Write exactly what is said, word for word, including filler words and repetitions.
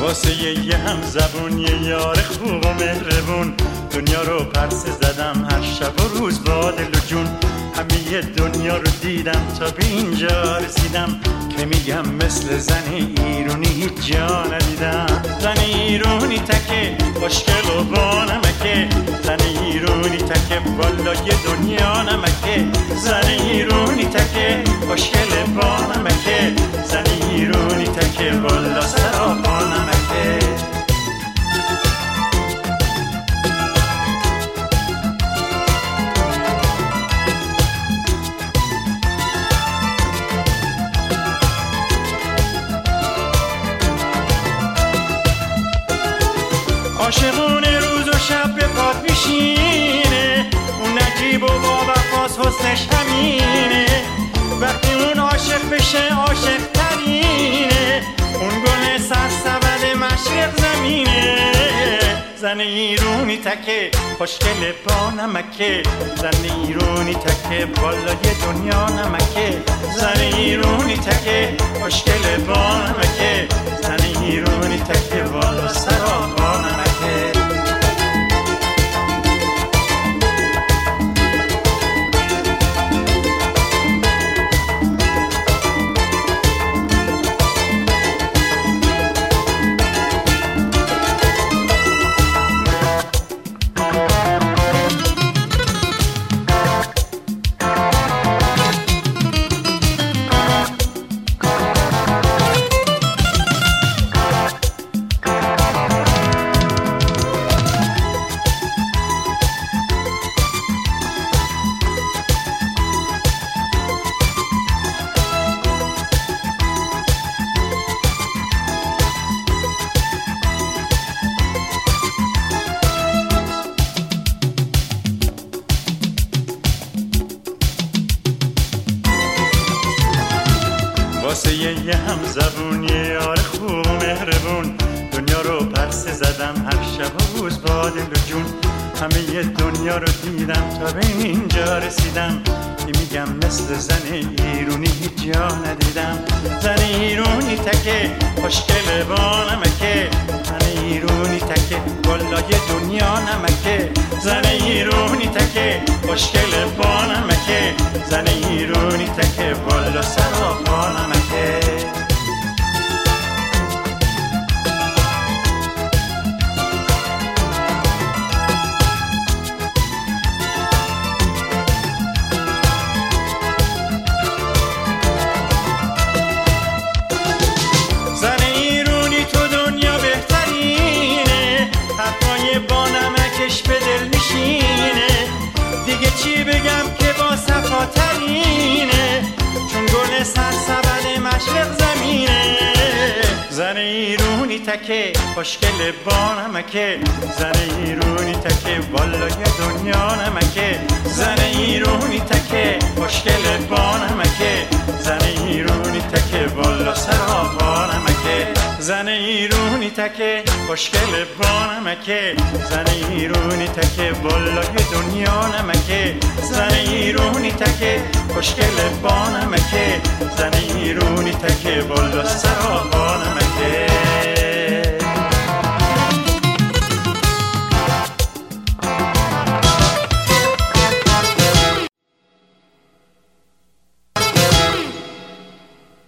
واسه یه هم زبون یه یار خوب و مهربون دنیا رو پرسه زدم هر شب و روز با دل و جون. همه دنیا رو دیدم تا به اینجا رسیدم که میگم مثل زن ایرونی هیچ جا ندیدم. زن ایرونی تکه خوشگل و با نمکه، زن ایرونی تکه والا یه دنیا نمکه. زن ایرونی تکه خوشگل با نمکه، زن ایرونی تکه والا سراپا نمکه. عاشقونه روز و شب به پات میشینه، اون نجیب و با وفاس حسنش همینه. وقتی اون عاشق بشه عاشق ترینه، اون گل سرسبد مشرق زمینه. زن ایرونی تکه خوشگل با نمکه، زن ایرونی تکه والا یه دنیا نمکه. زن ایرونی تکه خوشگل با نمکه، زن ایرونی تکه والا سراپا نمکه. واسه یه هم زبون یه یار خوب و مهربون دنیا رو پرسه زدم هر شب و روز با دل و جون. همه ی دنیا رو دیدم تا به اینجا رسیدم که میگم مثل زن ایرونی هیچ جا ندیدم. زن ایرونی تکه خوشگل با نمکه، زن ایرونی تکه والا یه دنیا نمکه. زن ایرونی تکه خوشگل با نمکه، زن ایرونی تکه والا سراپا نمکه. زن ایرونی تو دنیا بهترینه، حرفای با نمکش به دل میشینه. دیگه چی بگم که با صفا ترینه، چون گل سرسبد مشرق زمینه. زن ایرونی تکه خوشگل با نمکه، زن ایرونی تکه والا یه دنیا نمکه. زن ایرونی تکه خوشگل با نمکه، زن ایرونی تکه والا سراپا نمکه. زن ایرونی تکه خوشگل با نمکه، زن ایرونی تکه والا یه دنیا نمکه. زن ایرونی تکه خوشگل با نمکه، زن ایرونی تکه والا سراپا نمکه.